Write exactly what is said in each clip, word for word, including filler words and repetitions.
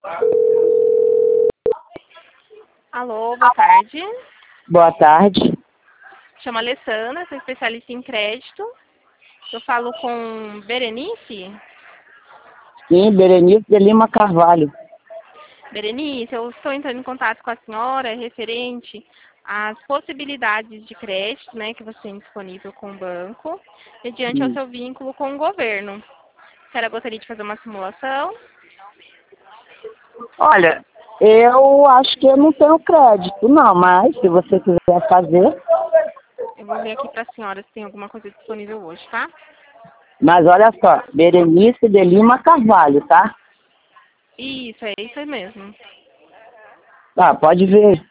Alô, boa tarde. Boa tarde. Chamo Alessandra, sou especialista em crédito. Eu falo com Berenice. Sim, Berenice de Lima Carvalho. Berenice, eu estou entrando em contato com a senhora referente às possibilidades de crédito, né, que você tem disponível com o banco, mediante ao Hum. seu vínculo com o governo. A senhora gostaria de fazer uma simulação? Olha, eu acho que eu não tenho crédito, não, mas se você quiser fazer. Eu vou ver aqui para a senhora se tem alguma coisa disponível hoje, tá? Mas olha só, Berenice de Lima Carvalho, tá? Isso, é isso aí mesmo. Tá, pode ver.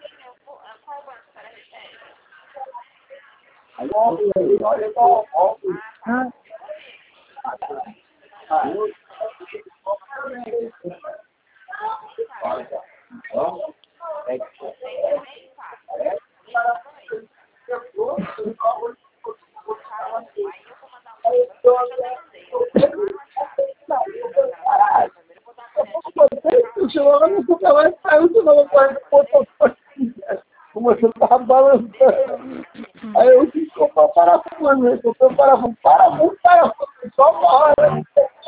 Como você estava balançando. Aí eu disse, comprar o parafuso, né? Comprei o parafuso, parafuso, parafuso, só uma hora.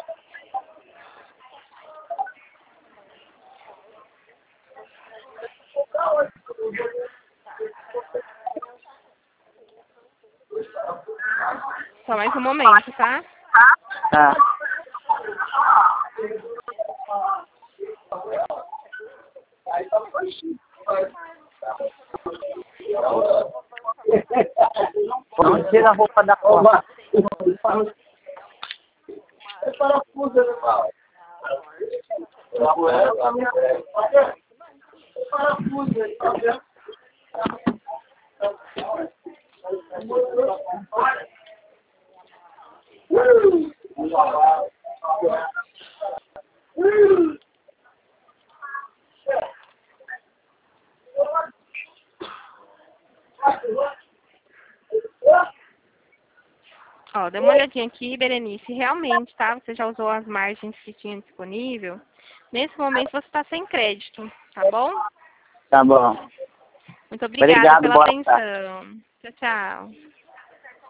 Só mais um momento, tá? Tá. Não tira a roupa da porta. É parafuso, né, Paulo? É parafuso, né? Tá vendo? Ó, dê uma olhadinha aqui, Berenice. Realmente, tá? Você já usou as margens que tinha disponível. Nesse momento você está sem crédito, tá bom? Tá bom. Muito obrigada Obrigado, pela boa tarde. atenção. Tchau, tchau.